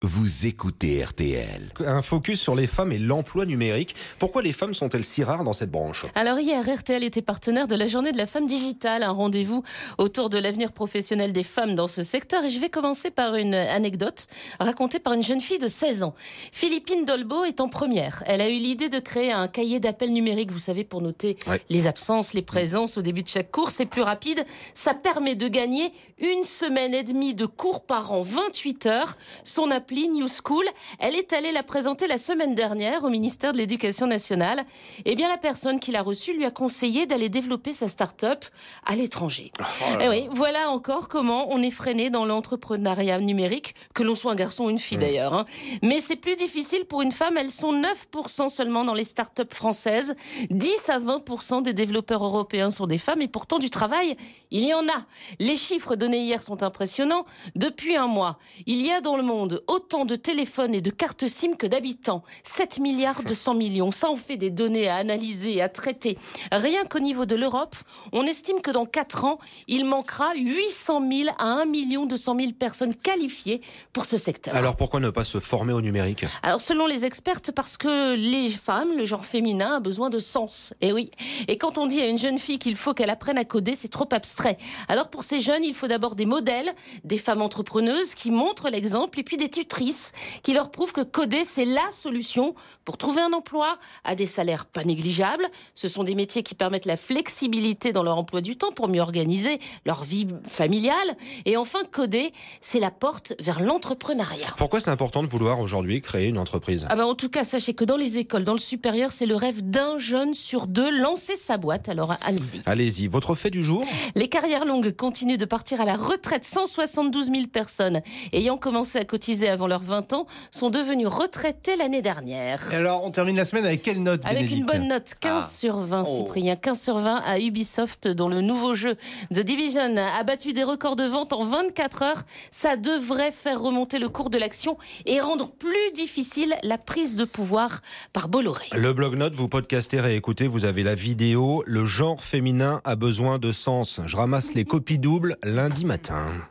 Vous écoutez RTL. Un focus sur les femmes et l'emploi numérique. Pourquoi les femmes sont-elles si rares dans cette branche ? Alors hier, RTL était partenaire de la journée de la femme digitale, un rendez-vous autour de l'avenir professionnel des femmes dans ce secteur. Et je vais commencer par une anecdote racontée par une jeune fille de 16 ans. Philippine Dolbeau est en première. Elle a eu l'idée de créer un cahier d'appel numérique, vous savez, pour noter les absences, les présences au début de chaque cours. C'est plus rapide. Ça permet de gagner 1 semaine et demie de cours par an, 28 heures. Son appli New School, elle est allée la présenter la semaine dernière au ministère de l'Éducation nationale. Eh bien, la personne qui l'a reçue lui a conseillé d'aller développer sa start-up à l'étranger. Et oui, voilà encore comment on est freiné dans l'entrepreneuriat numérique, que l'on soit un garçon ou une fille d'ailleurs. Mais c'est plus difficile pour une femme. Elles sont 9% seulement dans les start-up françaises. 10 à 20% des développeurs européens sont des femmes. Et pourtant, du travail, il y en a. Les chiffres donnés hier sont impressionnants. Depuis un mois, il y a dans le monde autant de téléphones et de cartes SIM que d'habitants. 7 milliards 200 millions. Ça en fait des données à analyser, à traiter. Rien qu'au niveau de l'Europe, on estime que dans 4 ans, il manquera 800 000 à 1 200 000 personnes qualifiées pour ce secteur. Alors pourquoi ne pas se former au numérique ? Alors selon les expertes, parce que les femmes, le genre féminin a besoin de sens. Et oui. Et quand on dit à une jeune fille qu'il faut qu'elle apprenne à coder, c'est trop abstrait. Alors pour ces jeunes, il faut d'abord des modèles, des femmes entrepreneuses qui montrent l'exemple et puis des tutrices qui leur prouvent que coder, c'est la solution pour trouver un emploi à des salaires pas négligeables. Ce sont des métiers qui permettent la flexibilité dans leur emploi du temps pour mieux organiser leur vie familiale. Et enfin, coder, c'est la porte vers l'entrepreneuriat. Pourquoi c'est important de vouloir aujourd'hui créer une entreprise ? En tout cas, sachez que dans les écoles, dans le supérieur, c'est le rêve d'un jeune sur 2, lancer sa boîte. Alors allez-y. Allez-y, votre fait du jour ? Les carrières longues continuent de partir à la retraite. 172 000 personnes ayant commencé à cotiser avant leurs 20 ans sont devenues retraitées l'année dernière. Et alors, on termine la semaine avec quelle note, Avec Bénédicte ? une bonne note, 15 sur 20, Cyprien. 15 sur 20 à Ubisoft, dont le nouveau jeu The Division a battu des records de vente en 24 heures. Ça devrait faire remonter le cours de l'action et rendre plus difficile la prise de pouvoir par Bolloré. Le blog-notes, vous podcastez, réécoutez, vous avez la vidéo. Le genre féminin a besoin de sens. Je ramasse les copies doubles lundi matin.